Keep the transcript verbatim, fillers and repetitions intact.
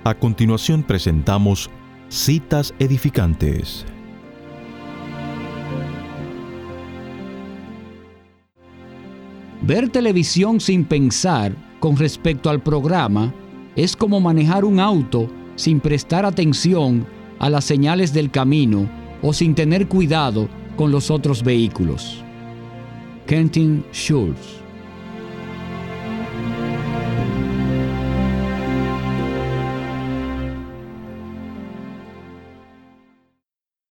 A continuación presentamos Citas Edificantes. Ver televisión sin pensar con respecto al programa es como manejar un auto sin prestar atención a las señales del camino o sin tener cuidado con los otros vehículos. Quentin Schultz.